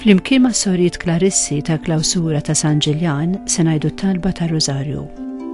Flimkien ma' Sorijiet Klarissi ta' Klawsura ta' San Ġiljan se ngħidu t-talba ta' Rożarju.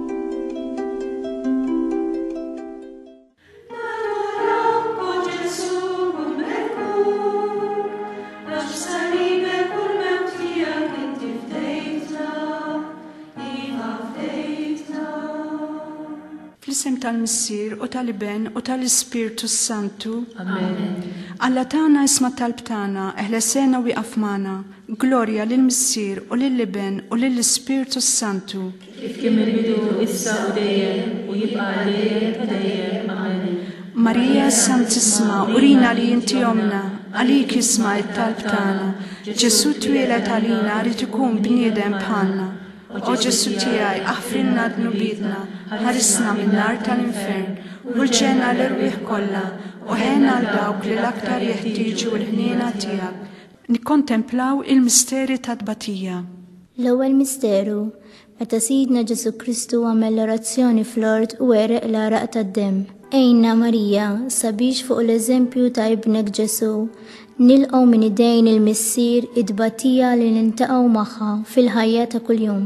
Fl-isem tal-Missier u tal-Iben u tal-Ispirtu Santu. Amen. Alla tagħna isma' talb tagħna eħlesena u wieqaf magħna. Glorja lill-Missier u lill-Iben u lill-Ispirtu Santu. Kif kien mill-bidu issa u dejjem u jibqa' dejjem ta' dejjem. Amen. Marija Santissima, urina li inti omna, għalik jisma' it-talb tagħna. Ġesu twieled għalina rid ikun bniedem bħalna. O Ġesu tiegħi aħfrilna d-nubidna, ħarisna min-nar tal-infern, u l-ġenna l-irwieħ kollha, u ħenna għal dawk li l-aktar jeħtieġu l-ħniena tiegħek. Nikkontemplaw il-misteri ta' tbatija. L-ewwel misteru, meta Sidna Ġesu Kristu għamel l-orazzjoni fl-ord u għereq l-araq tad-demm. Ejna Marija, sabiex fuq l-eżempju ta' ibnek Ġesu, nilqgħu minn idejn il-Missier id-tbatija li niltaqgħu magħha fil-ħajja ta' kuljum.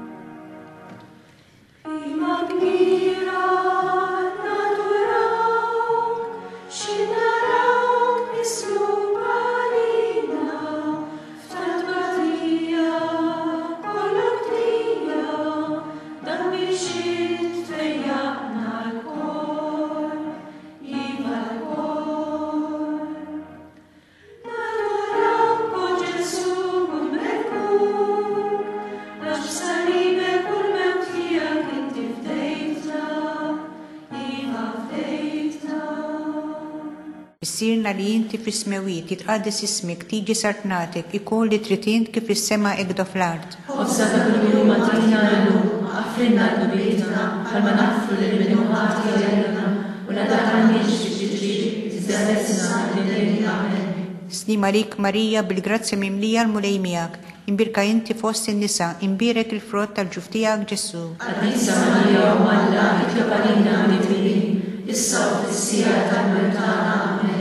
Sirna li inti fis-smewiet jitqaddis ismik tiġi sartnatek ikun li trid int kif is-sema iqda fl-art. Ħossa ta' kuljum atina llum, aħfrilna d-nubietna bħalma naħfru lil min ħati għalna u la taħanniex ġiġri tiżdessna lil amen. Slimalik Marija bil-grazzja mimlija l-mulejmijak, imbirka inti fost in-nisa, imbirek il-frott tal-ġuftijak Ġesu. Addisa Marija u Alla itlob għalina mit-twilin, issa u fis-sija tal-mewtana.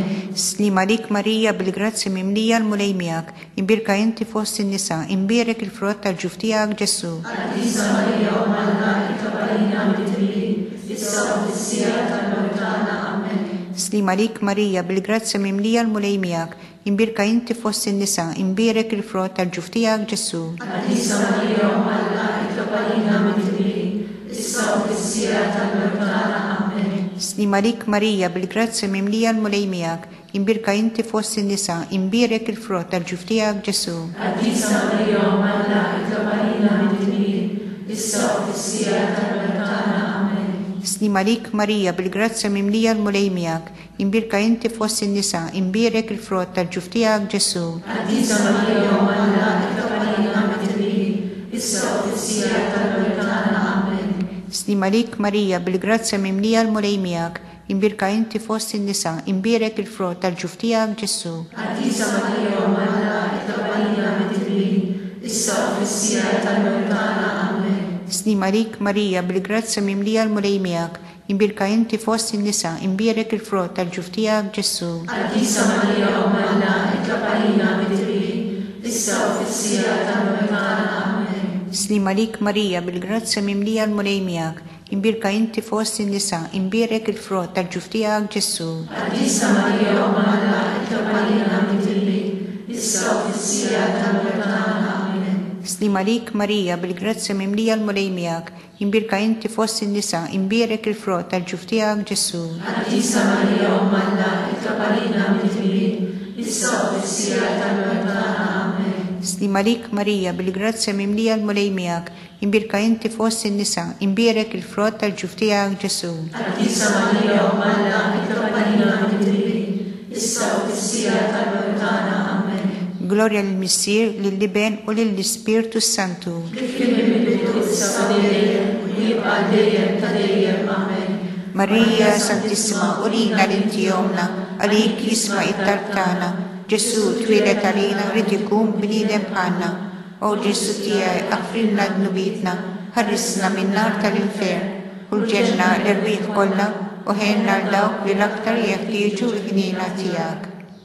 Slimalik Marija bil-grazzja mimlija l-mulejmijak, imbirka inti fost in-nisa, imbirek il-frott tal-ġuftijak Ġesu. Addisa Marija u Alla itlob għalina mit-twilin, issa u fis-sija tal-mewtana. Amen. Slimalik Marija bil-grazzja mimlija l-mulejmijak, imbirka inti fost in-nisa, imbirek il-frott tal-ġuftijak Ġesu. Addisa Marija u Alla itlob għalina mit-twilin, issa u fis-sija tal-mewtana. Amen. Slimalik Marija bil-grazzja mimlija l-mulejmijak, imbirka inti fost in-nisa, imbirek il-frott tal-ġuftijak Ġesu. Addisa Marija u Alla itlob għalina mit-twilin, issa u fis-sija tal-mewtana. Amen. Slimalik Marija bil-grazzja mimlija l-mulejmijak, imbirka inti fost in-nisa, imbirek il-frott tal-ġuftijak Ġesu. Addisa Marija u Alla itlob għalina mit-twilin, issa u fis-sija tal-mewtana. Amen. Slimalik Marija bil-grazzja mimlija l-mulejmijak, imbirka inti fost in-nisa, imbirek il-frott tal-ġuftijak Ġesu. Addisa Marija u Alla itlob għalina mit-twilin, issa u fis-sija tal-mewtana. Amen. Slimalik Marija bil-grazzja mimlija l-mulejmijak, imbirka inti fost in-nisa, imbirek il-frott tal-ġuftijak Ġesu. Addisa Marija u Alla itlob għalina mit-twilin, issa u fis-sija tal-mewtana. Amen. Slimalik Marija bil-grazzja mimlija l-mulejmijak, imbirka inti fost in-nisa, imbirek il-frott tal-ġuftijak Ġesu. Addisa Marija u Alla itlob għalina mit-twilin, issa u fis-sija tal-mewtana. Amen. Slimalik Marija bil-grazzja mimlija l-mulejmijak, imbirka inti fost in-nisa, imbirek il-frott tal-ġuftijak Ġesu. Addisa Marija u Alla itlob għalina mit-twilin, issa u fis-sija tal-mewtana. Amen. Slimalik Marija bil-grazzja mimlija l-mulejmijak, imbirka inti fost in-nisa, imbirek il-frott tal-ġuftijak Ġesu. Addisa Marija u Alla itlob għalina mit-twilin, issa u fis-sija tal-mewtana. Amen. Glorja lill-Missier, lill-Iben u lill-Ispirtu Santu. Kif kien mill-bidu issa u dejjem u jibqa' dejjem ta' dejjem. Amen. Marija Santissima, urina li inti omna, għalik jisma' it-talb tagħna. Ġesu twieled għalina rid ikun bniedem bħalna. O Ġesu tiegħi aħfrilna d-nubietna, ħarrisna min-nar tal-infern, u l-ġenna l-irwieħ kollha u ħenna l dawk li l-aktar jeħtieġu l-ħniena tiegħek.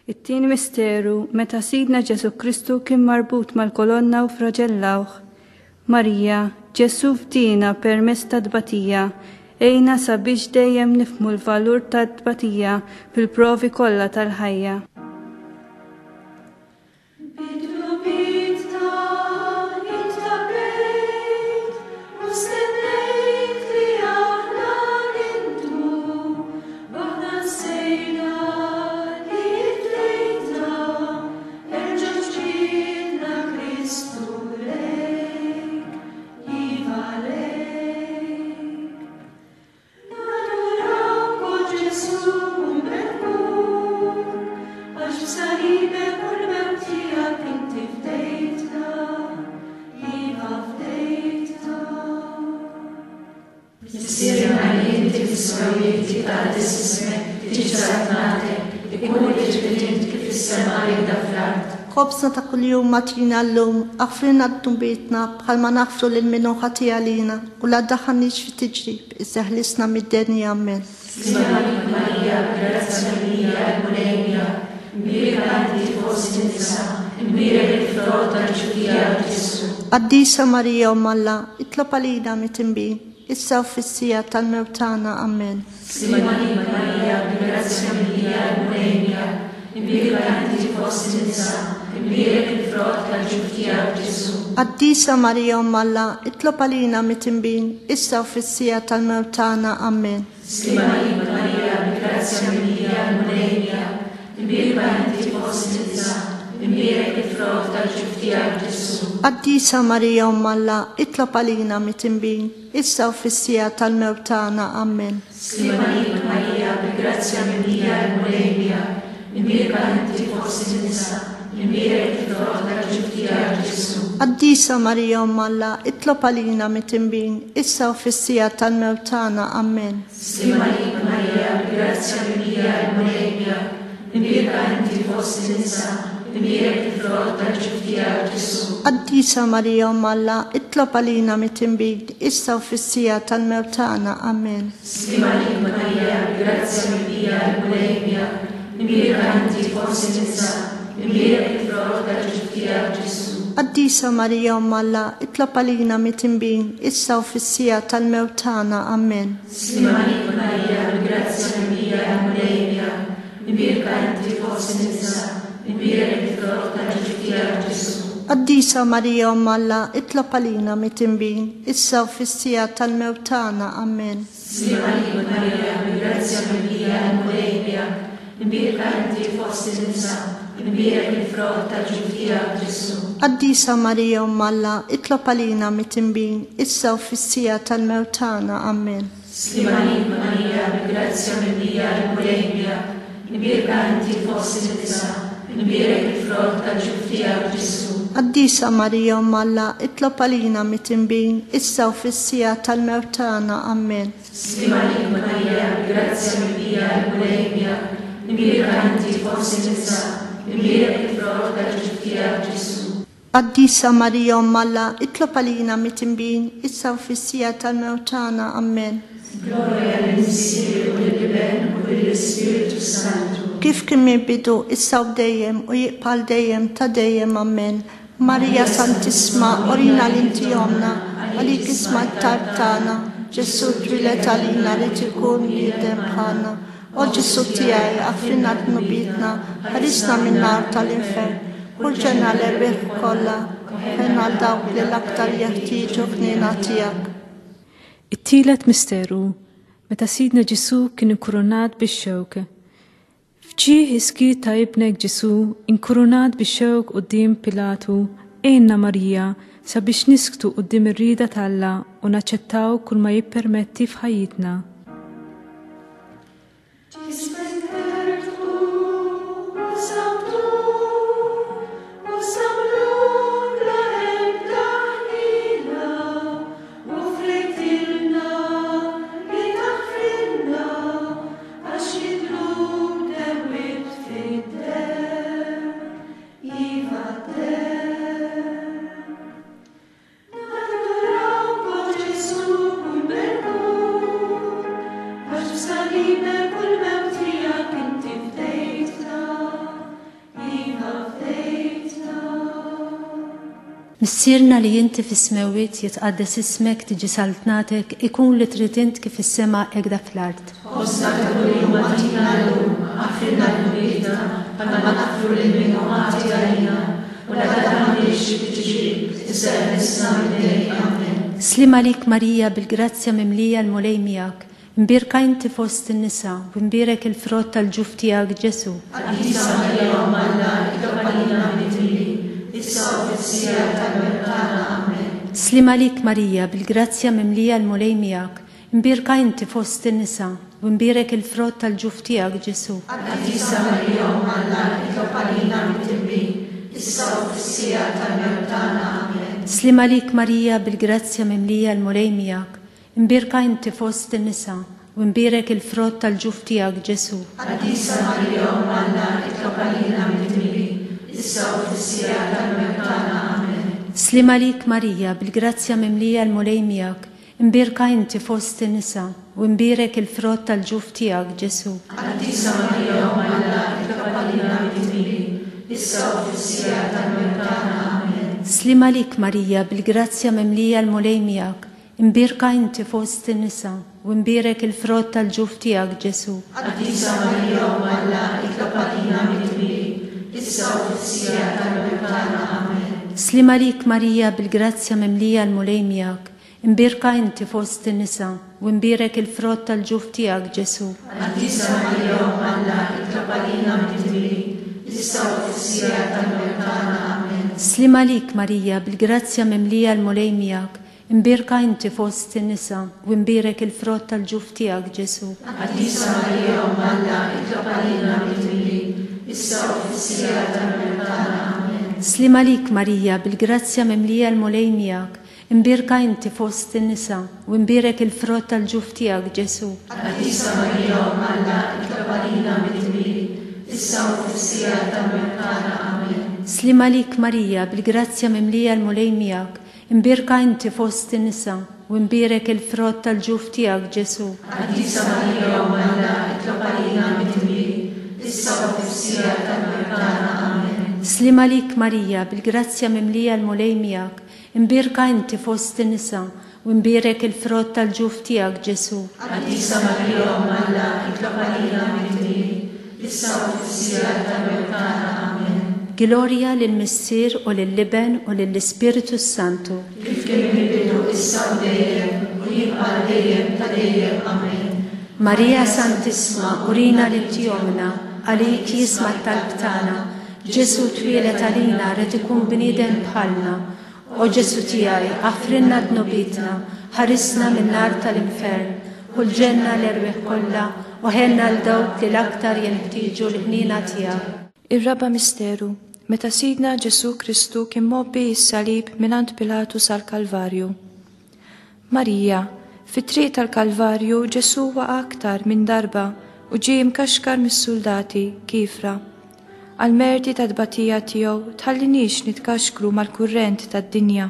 It-tieni misteru meta Sidna Ġesu Kristu kien marbut mal-kolonna u fraġellawh. Marija, Ġesu fdina permezz ta' tbatija, ejna sabiex dejjem nifhmu l-valur ta' tbatija fil-provi kollha tal-ħajja. Khobsna ta' kuljum matina l-lum, għafrina d-tumbietna bħal ma naħfru l-minu ħati għalina u la daħanniġ fi tiġrib, izzaħlisna mid-derni għammen. Maria, grazia mia, Emunenia, mbira għandi fost nisa, mbira il-frota ġudija Ġesu. Addisa Marija u Malla, itlob għalina mitimbin, issa u fissija tal-mewtana għammen. Maria, grazia mia, Emunenia, mbira għandi fost nisa, mbira il-frota ġudija Ġesu. Addisa Marija u Malla, itlob għalina mitimbin, issa u fissija tal-mewtana għammen. Maria, grazia mia, Emunenia, mbira għandi fost nisa, mbira il-frota ġudija Ġesu. Addisa Marija u Malla, itlob għalina mitimbin, issa u fissija tal-mewtana għammen. Maria, grazia mia, Emunenia, mbira għandi fost nisa, mbira il-frota ġudija Ġesu. Addisa Marija u Malla, itlob għalina mitimbin, issa u fissija tal-mewtana għammen. Maria, grazia mia, Emunenia, mbira għandi fost nisa, mbira il-frota ġudija Ġesu. Addisa Marija u Malla, itlob għalina mitimbin, issa u fissija tal-mewtana għammen. Maria, grazia mia, Emunenia, mbira għandi fost nisa, mbira il-frota ġudija Ġesu. Addisa Marija u Malla, itlob għalina mitimbin, issa u fissija tal-mewtana għammen. Maria, grazia mia, Emunenia, mbira għandi fost nisa, mbira il-frota ġudija Ġesu. Addisa Marija u Malla, itlob għalina mitimbin, issa u fissija tal-mewtana għammen. Maria, grazia mia, Emunenia, mbira għandi fost nisa, mbira il-frota ġudija Ġesu. Addisa Marija u Malla, itlob għalina mitimbin, issa u fissija tal-mewtana għammen. Maria, grazia mia, Emunenia, mbira għandi fost nisa, mbira il-frota ġudija Ġesu. Addisa Marija u Malla, itlob għalina mitimbin, issa u fissija tal-mewtana għammen. Maria, grazia mia, Emunenia, mbira għandi fost nisa, mbira il-frota ġudija Ġesu. Addisa Marija u Malla, itlob għalina mitimbin, issa u fissija tal-mewtana għammen. Gloria all'Insieme, all'Iben, all'Spiritu Santo. Kif kien bidu, issa u dejjem u jiqbal dejjem ta' dejjem għammen. Marija Santissima, orina l-inti jomna, għalik isma t-tartana, Ġesu twilet għalina li tikun bidem bħana. O Ġesu tijaj, għafrina d-nubitna, għarisna minnar tal-infern. Kulġena l-erbir kolla, ħena l-dawk li l-aktar jeħtieġu f'nina tijak. It-tielet misteru, meta Sidna Ġesu kien inkurunat bix-xewk. Fġie iskit ta' ibnek Ġesu inkurunat bix-xewk quddiem Pilatu, ejna Marija sabiex nisktu quddiem ir-rieda tal-Alla u naċċettaw kull ma jippermetti f'ħajjitna. Salime kul mewtija بسيرنا اللي انت في السماوات يتقدس اسمك تجي سلطنتك يكون اللي تريد انت في السماء اجدا في الارض. خذنا كل وقتنا اليوم اغفرنا ذنوبنا كما نغفر لمن يعتدي علينا ولا تدعنا في التجريب استأنسنا من آمين. سلم عليك ماريا بالجراتيا مملية الموليمياك مبيرك انت في وسط النساء ومبيرك الفروت الجوفتياك جسو. Adisa Maria Omalla ikapalina mitili سلم عليك ماريا بالجراتيا مملية الموليمياك مبيرك انت في وسط النساء ومبيرك الفروت الجوفتياك جسو. Adisa Maria Omalla ikapalina mitili سلم عليك ماريا بالجراتيا مملية الموليمياك مبيرك انت في وسط النساء ومبيرك الفروت الجوفتياك جسو. Adisa Maria Omalla ikapalina mitili سلم عليك ماريا بالجراتيا مملية الموليمياك مبيرك انت في وسط النساء ومبيرك الفروت الجوفتياك جسو. Adisa Maria Omalla ikapalina mitili سلم عليك ماريا بالجراتيا مملية الموليمياك مبيرك انت في وسط النساء ومبيرك الفروت الجوفتياك جسو. Adisa Maria Omalla ikapalina mitili سلم عليك ماريا بالجراتيا مملية الموليمياك مبيرك انت في وسط النساء ومبيرك الفروت الجوفتياك جسو. Adisa Maria Omalla ikapalina mitili سلم عليك ماريا بالجراتيا مملية الموليمياك مبيرك انت في وسط النساء ومبيرك الفروت الجوفتياك جسو. Adisa Maria Omalla ikapalina mitili سلم عليك ماريا بالجراتيا مملية الموليمياك مبيرك انت في وسط النساء ومبيرك الفروت الجوفتياك جسو. Adisa Maria Omalla ikapalina mitili سلم عليك ماريا بالجراتيا مملية الموليمياك مبيرك انت في وسط النساء ومبيرك الفروت الجوفتياك جسو. Adisa Maria Omalla ikapalina mitili سلم عليك ماريا بالجراتيا مملية الموليمياك مبيرك انت في وسط النساء ومبيرك الفروت الجوفتياك جسو. Adisa Maria Omalla ikapalina mitili Gloria للمسير ولللبن وللسبيريتو سانتو. Maria Santissima, urina lil-tjomna, għalik jisma tal-btana, Ġesu twilet għalina rrid ikun bniedem bħalna. O Ġesu tiegħi, għafrinna dnubitna, ħarisna min-nar tal-infern, u l-ġenna l-erbeħ kollha, u ħenna l-dawk li l-aktar jenħtieġu l-ħnina tiegħek. Ir-raba misteru, meta Sidna Ġesu Kristu kien mobbi s-salib minant Pilatu sal-Kalvarju. Marija, fit-triq tal-Kalvarju Ġesu waqa' aktar minn darba u ġie mkaxkar mis-soldati kifra. Għal-merti tad-tbatija tiegħu tħallinix nitkaxkru mal-kurrent tad-dinja.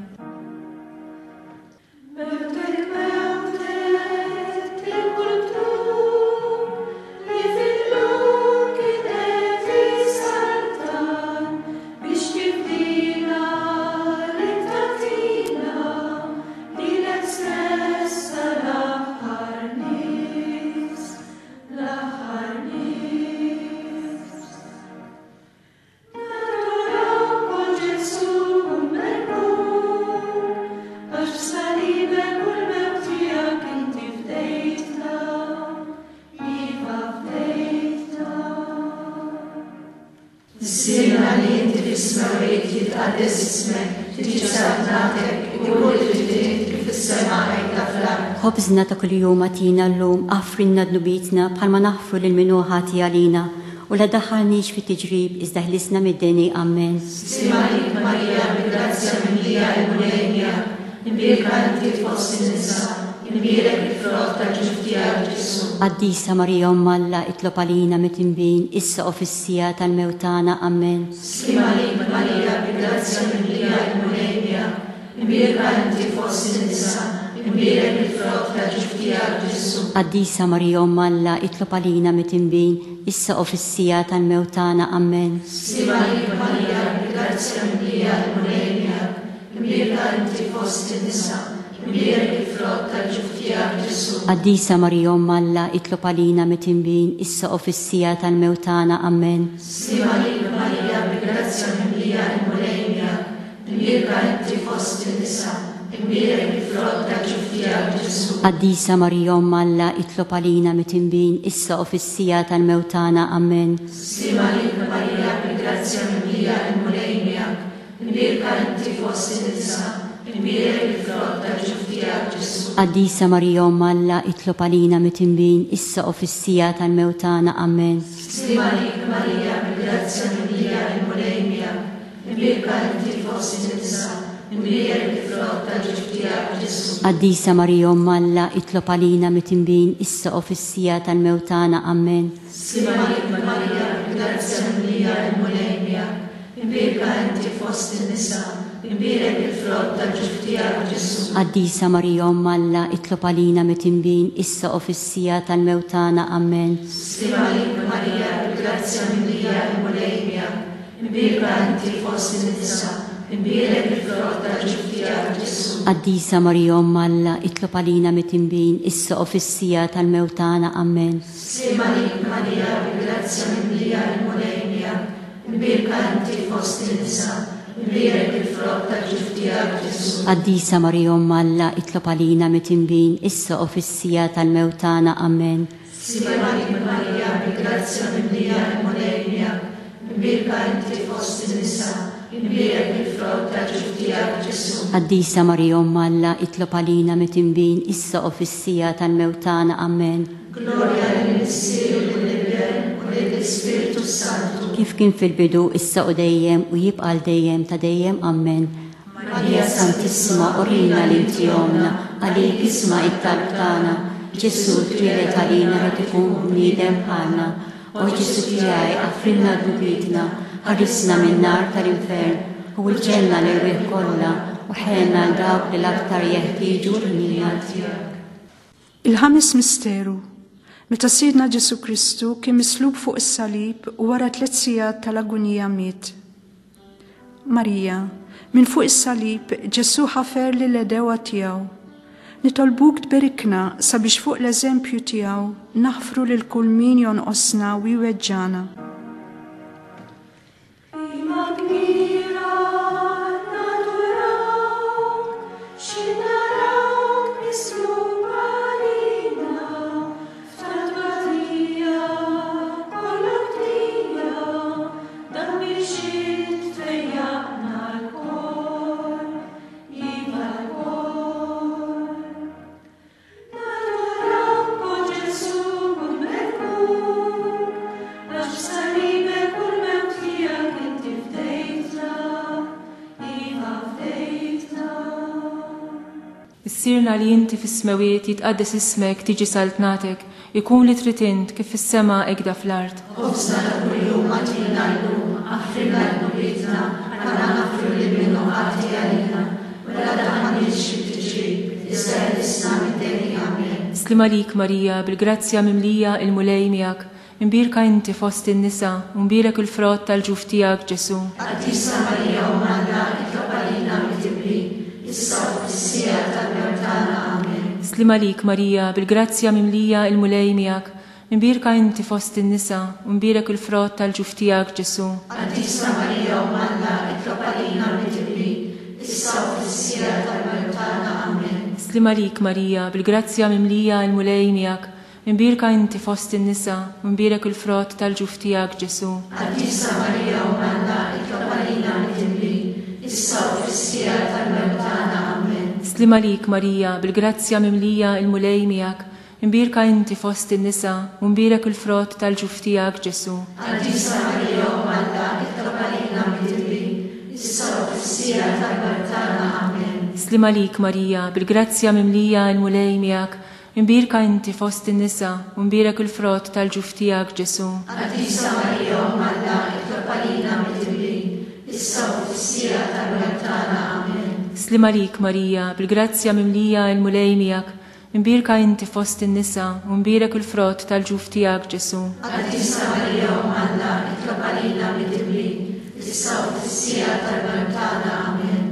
خبزنا ta' kuljum għatina l-lum, għafrinna d-nubitna bħalma naħfru l-minuħati għalina u la daħħalniex fit tiġrib iżda ħlisna mid-deni. Amen. Simalik Marija, bi-grazzja mimlija l-mulejnija, imbirka inti fost in-nisa, imbirek il-frott tal-ġuf tiegħek Ġesu. Qaddisa Marija Ummalla itlob għalina mit-imbin, issa u fis-sija tal-mewtana. Amen. Simalik Marija, bi-grazzja mimlija l-mulejnija, imbirka inti fost in-nisa, imbirek il-frott tal-ġuf tiegħek Ġesu. Qaddisa Marija Ummalla itlob għalina mit-imbin, issa u fis-sija tal-mewtana. Amen. Simalik Marija, bi-grazzja mimlija l-mulejnija, imbirka inti fost in-nisa, imbirek il-frott tal-ġuf tiegħek Ġesu. Qaddisa Marija Umm Alla, itlob għalina mit-tinbin, issa u fis-sija tal-mewtana. Amen. Slima lik Marija, bil-grazzja mimlija il-mulej miegħek, imbirka inti fost in-nisa, imbirek il-frott tal-ġuf tiegħek Ġesu. Qaddisa Marija Umm Alla, itlob għalina mit-tinbin, issa u fis-sija tal-mewtana. Amen. Slima lik Marija, bil-grazzja mimlija il-mulej miegħek, imbirka inti fost in-nisa, imbirek il-frott tal-ġuf tiegħek Ġesu. Qaddisa Marija Umm Alla, itlob għalina mit-tinbin, issa u fis-sija tal-mewtana. Amen. Slima lik Marija, bil-grazzja mimlija il-mulej miegħek, imbirka inti fost in-nisa, imbirek il-frott tal-ġuf tiegħek Ġesu. Qaddisa Marija Umm Alla, itlob għalina mit-tinbin, issa u fis-sija tal-mewtana. Amen. Slima lik Marija, bil-grazzja mimlija il-mulej miegħek, imbirka inti fost in-nisa, imbirek il-frott tal-ġuf tiegħek Ġesu. Qaddisa Marija Umm Alla, itlob għalina mit-tinbin, issa u fis-sija tal-mewtana. Amen. Slima lik Marija, bil-grazzja mimlija il-mulej miegħek, imbirka inti fost in-nisa, imbirek il-frott tal-ġuf tiegħek Ġesu. Qaddisa Marija Umm Alla, itlob għalina mit-tinbin, issa u fis-sija tal-mewtana. Amen. Slima lik Marija, bil-grazzja mimlija il-mulej miegħek, imbirka inti fost in-nisa, imbirek il-frott tal-ġuf tiegħek Ġesu. Qaddisa Marija Umm Alla, itlob għalina mit-tinbin, issa u fis-sija tal-mewtana. Amen. Slima lik Marija, bil-grazzja mimlija il-mulej miegħek, imbirka inti fost in-nisa, imbirek il-frott tal-ġuf tiegħek Ġesu. Qaddisa Marija Umm Alla, itlob għalina mit-tinbin, issa u fis-sija tal-mewtana. Amen. Glorja lill-Missier u lill-Ibn u lill-Ispiritu Santu. Kif kien fil-bidu, issa u dejjem u jibqa' dejjem ta' dejjem. Amen. Marija Santissima, orina l-inti omna, għalik isma' it-talb tagħna. Ġesu twieled għalina rid ikun bniedem bħalna. O Ġesu tiegħi affrinna dubitna, ħarisna min-nar tal-infern u l-ġenna l-irwieħ kollha u ħenna l dawk li l-aktar jeħtieġu l-ħnija tiegħek. Il-ħames misteru. Meta Sidna Ġesu Kristu kien mislub fuq is-salib u wara 3 sigħat tal-agonija miet. Marija, minn fuq is-salib Ġesu ħafer lil edewa tiegħu. Nitolbuk tberikna sabiex fuq l-eżempju tiegħu naħfru lil kull min jonqosna u jweġġana. Issirna li inti fis-smawiet jitqaddes ismek tiġi saltnatek, ikun li trid int kif fis-sema ekda fl-art. Ħobsna ta' kuljum għatina llum, affrinna l-nubitna, għanna naffru li minnu għati għalina, u la daħanix fit-tiġrib, iżda mid-deni. Amen. Slima lik Marija, bil-grazzja mimlija il-mulej miegħek, imbirka inti fost in-nisa, u mbirek il-frott tal-ġuf tiegħek Ġesu. Qaddisa Marija Umm Alla, itlob għalina mit-tinbin, issa u fis-sija tal-mewtana. Amen. Slima lik Marija, bil-grazzja mimlija il-mulej miegħek, imbirka inti fost in-nisa, u mbirek il-frott tal-ġuf tiegħek Ġesu. Qaddisa Marija Umm Alla, itlob għalina mit-tinbin, issa u fis-sija tal-mewtana. Amen. Slima lik Marija, bil-grazzja mimlija il-mulej miegħek, imbirka inti fost in-nisa, u mbirek il-frott tal-ġuf tiegħek Ġesu. Qaddisa Marija Umm Alla, itlob għalina mit-tinbin, issa u fis-sija tal-mewtana. Amen. Slima lik Marija, bil-grazzja mimlija il-mulej miegħek, imbirka inti fost in-nisa, u mbirek il-frott tal-ġuf tiegħek Ġesu. Qaddisa Marija Umm Alla, itlob għalina mit-tinbin, issa u fis-sija tal-mewtana. Amen. Slima lik Marija, bil-grazzja mimlija il-mulej miegħek, imbirka inti fost in-nisa, u mbirek il-frott tal-ġuf tiegħek Ġesu. Qaddisa Marija Umm Alla, itlob għalina mit-tinbin, issa u fis-sija tal-mewtana. Amen. Slima lik Marija, bil-grazzja mimlija il-mulej miegħek, imbirka inti fost in-nisa, u mbirek il-frott tal-ġuf tiegħek Ġesu. Qaddisa Marija Umm Alla, itlob għalina mit-tinbin, issa u fis-sija tal-mewtana. Amen.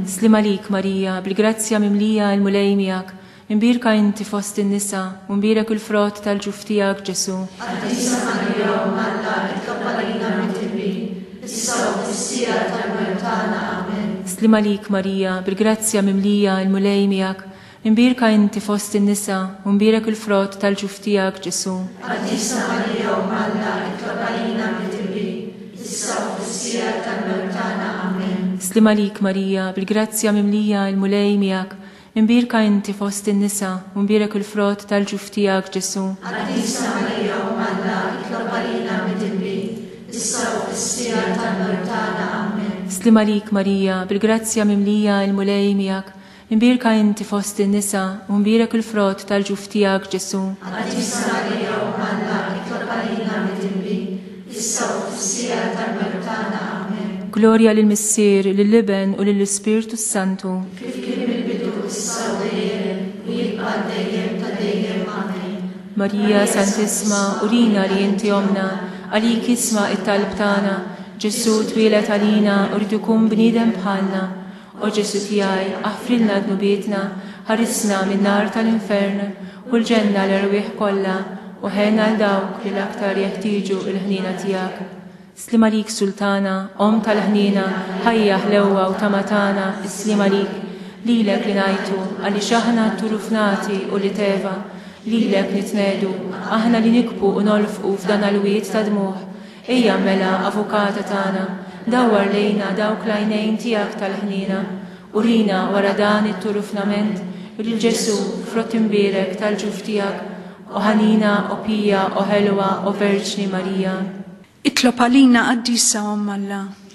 Slima lik Marija, bil-grazzja mimlija il-mulej miegħek, imbirka inti fost in-nisa, u mbirek il-frott tal-ġuf tiegħek Ġesu. Għaddisa Marija u Malla, itlob għalina mit-tibbi, issa u fis-sija tal-mewt tagħna. Amen. Slima lik Marija, bil-grazzja mimlija il-mulej miegħek, imbirka inti fost in-nisa, u mbirek il-frott tal-ġuf tiegħek Ġesu. Għaddisa Marija u Malla, itlob għalina mit-tibbi, issa u fis-sija tal-mewt tagħna. Amen. Slima lik Marija, bil-grazzja mimlija il-mulej miegħek, imbirka inti fost in-nisa, u mbirek il-frott tal-ġuf tiegħek Ġesu. Għaddisa Marija u Malla, itlob għalina mit-tibbi, issa u fis-sija tal-mewt tagħna. Amen. Slima lik Marija, bil-grazzja mimlija il-mulej miegħek, imbirka inti fost in-nisa, u mbirek il-frott tal-ġuf tiegħek Ġesu. Għaddisa Marija u Malla, itlob għalina mit-tibbi, issa u fis-sija tal-mewt tagħna. Amen. Glorja lill-Missier, lill-Liben u lill-Ispirtu Santu. Kif kien mill-bidu issa u dejjem, u jibqa' dejjem ta' dejjem. Amen. Marija Santissima, urina li inti omna, għalik isma' it-talb tagħna, Ġesu twilet għalina u rrid ikun bniedem bħalna. O Ġesu tiegħi, aħfrilna dnubietna, ħarisna min-nar tal-infern u l-ġenna l-erwieħ kollha, u ħenna l dawk li l-aktar jeħtieġu il-ħnina tiegħek. Slima lik Sultana, om tal-ħnina, ħajja ħlewwa u tamatana, slima lik, lilek li ngħidu, għaliex aħna turufnati u li teva, lilek nitnedu, aħna li nikbu u nolfqu f'dan il-wiet ta' dmuħ. Ejja mela avukata tagħna, dawwar lejna dawk l-għajnejn tiegħek tal-ħnina, urina wara dan it-turufnament, lil Ġesu frott imbierek tal-ġuf tiegħek, u ħanina u pija u ħelwa u Verġni Marija. Itlob għalina Qaddisa Om Alla.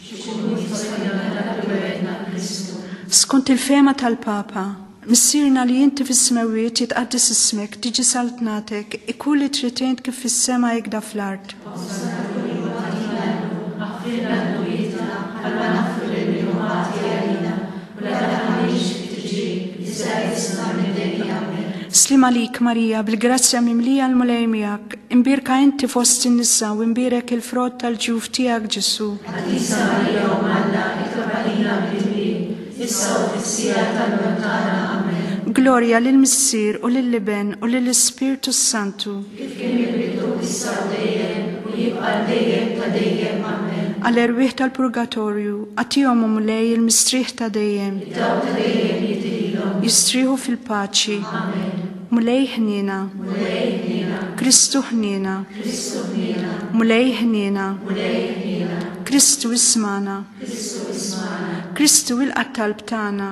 Skont il-fema tal-Papa, missirna li inti fis-smawiet jitqaddis ismek, tiġi saltnatek, ikun li tritejnt kif fis-sema jekk fl-art. Slima lik Marija, bil-grazzja mimlija l-mulej miegħek, imbirka inti fost in-nisa u imbirek il-frott tal-ġuf tiegħek Ġesu. Għaddisa Marija u Malla, itlob għalina mit-tibbi, issa u fis-sija tal-mewt tagħna. Amen. Glorja lill-Missier u lill-Liben u lill-Ispirtu Santu. Kif kien mill-bidu issa u dejjem, u jibqa' dejjem ta' dejjem. Amen. Għall-erwieħ tal-Purgatorju, għatihom mulej il-mistrieħ ta' dejjem. Id-daw ta' dejjem jidrilhom. Jistrieħu fil-paċi. Amen. Mulej ħnina. Kristu ħnina. Mulej ħnina. Kristu ismana. Kristu il-qattalb tagħna.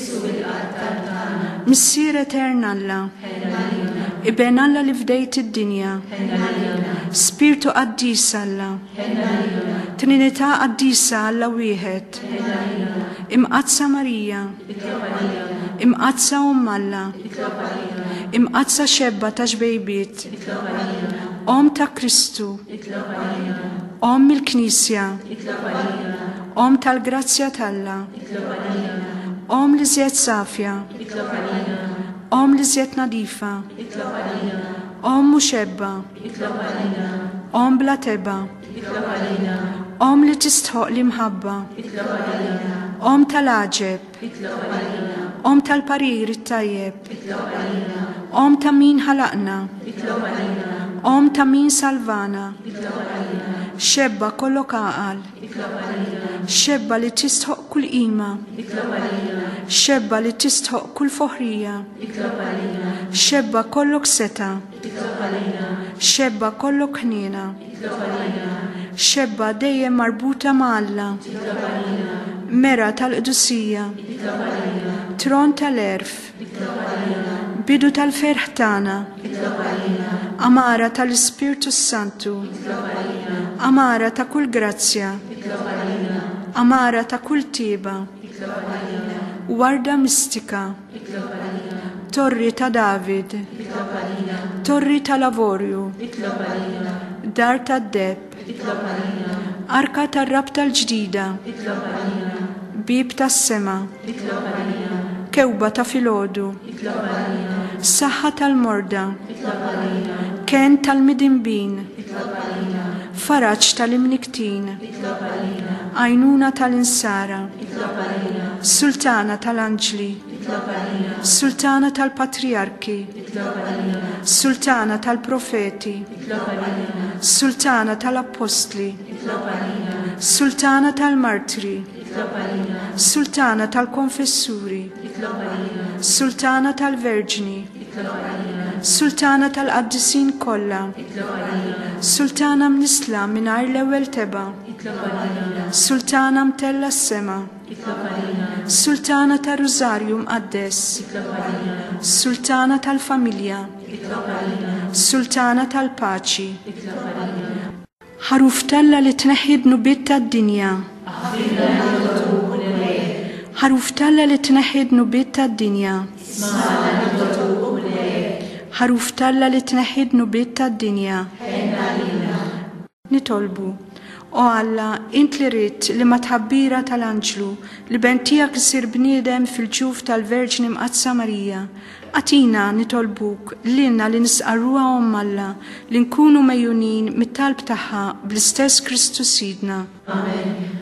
Missier Etern Alla. Iben Alla li fdejt id-dinja. Spiritu Qaddis Alla. Trinità Qaddisa Alla wieħed. Imqazza Marija. Imqazza Om Alla. Imqazza xebba ta' xbejbiet. Om ta' Kristu. Om il-Knisja. Om tal-Grazzja talla. Om li żjed safja. Om li żjed nadifa. Om muxebba. Om bla teba. Om li tistħoq li mħabba. Om tal-aġeb. Om tal-parir it-tajjeb. Om ta' min ħalaqna. Om ta' min salvana. Xebba kollok għaqal. Xebba li tistħoq kull qima. Xebba li tistħoq kull foħrija. Xebba kollok seta. Xebba kollok ħnina. Xebba dejjem marbuta ma' Alla. Mera tal-qdusija. Tron tal-erf. Bidu tal-ferħ tagħna. Amara tal-Ispirtu Santu. Amara ta' kull grazzja. Amara ta' kull tieba. Warda mistika. Torri ta' David. Torri ta' Lavorju. Dar ta' Deb. Arka ta' rab tal-ġdida. Bib ta' sema. Kewba ta' filodu. Saħħa tal-morda. Ken tal-midinbin. Faraġġ tal-imniktin. Għajnuna tal-insara. Sultana tal-anġli. Sultana tal-patriarki. Sultana tal-profeti. Sultana tal-apostli. Sultana tal-martri. Sultana tal-konfessuri. Sultana tal-verġni. Sultana tal-qaddisin kollha. Sultana mnisla mingħajr l-ewwel teba. Sultana mtella s-sema. Sultana tal-Rużarju mqaddes. Sultana tal-familja. Sultana tal-paċi. Ħaruf talla li tneħħid nubiet tad-dinja. Ħaruf talla li tneħħid nubiet tad-dinja. Ħaruf talla li tneħħid nubiet tad-dinja. Nitolbu, o Alla, int li rid li ma tħabbira tal-anġlu li bentijak isir bniedem fil-ġuf tal-Verġni Mqazza Marija, għatina nitolbuk l-inna li nisqarruha Alla li nkunu mejjunin mit-talb tagħha bl-istess Kristu Sidna. Amen.